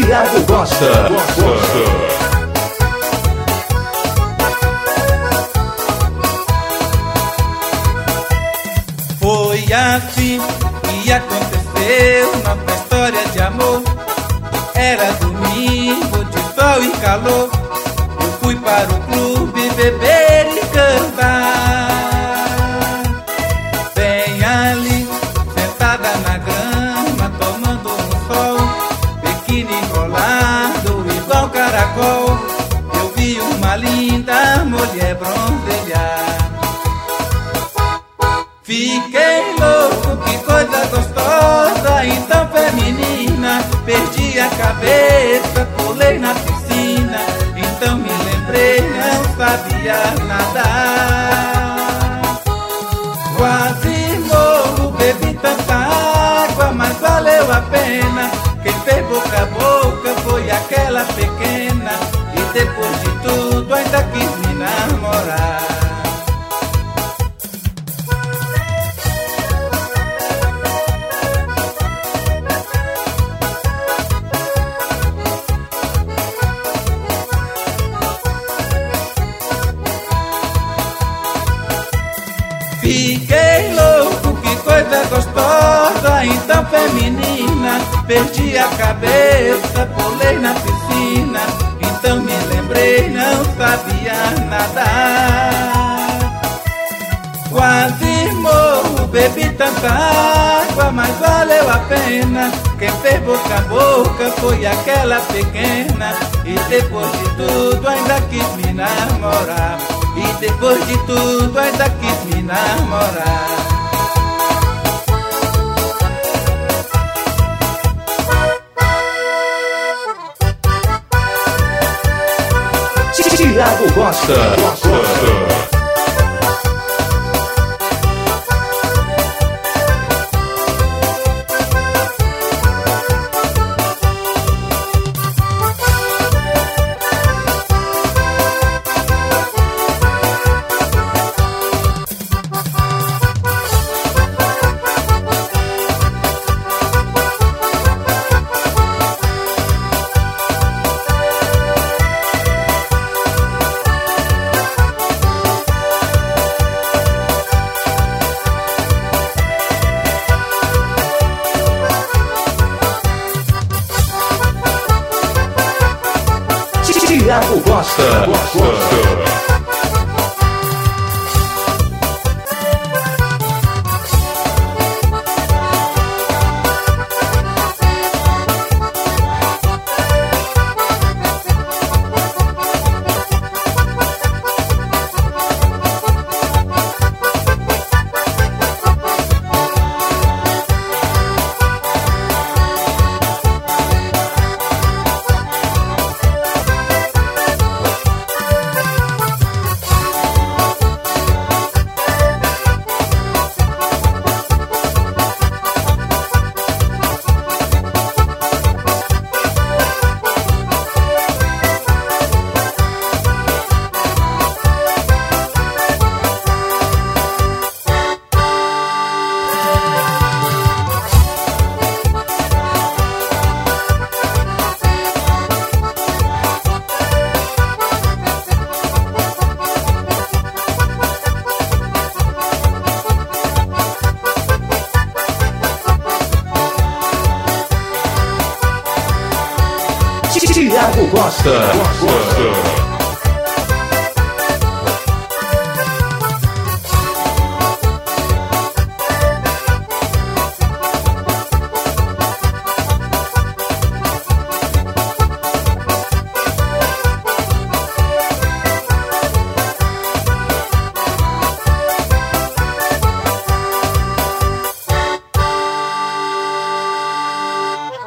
Thiago Costa. Foi assim que aconteceu nossa história de amor. Era domingo de sol e calor. Eu fui para o clube beber e cantar. Bem ali, sentada na grama, tomando um sol, biquíni enrolado igual caracol. Eu vi uma linda mulher bronzear. Fiquei louco, que coisa gostosa, então feminina. Perdi a cabeça, pulei na piscina. Então me lembrei, não sabia nadar. Quase morro, bebi tanta água, mas valeu a pena. Quem fez boca a boca foi aquela pequena. E depois de tudo ainda quis me namorar. Fiquei louco, que coisa gostosa, então feminina. Perdi a cabeça, pulei na piscina. Então me lembrei, não sabia nadar. Quase morro, bebi tanta água, mas valeu a pena. Quem fez boca a boca foi aquela pequena. E depois de tudo ainda quis me namorar. E depois de tudo ainda quis me namorar. Thiago Costa. Thiago Costa. Thiago Costa.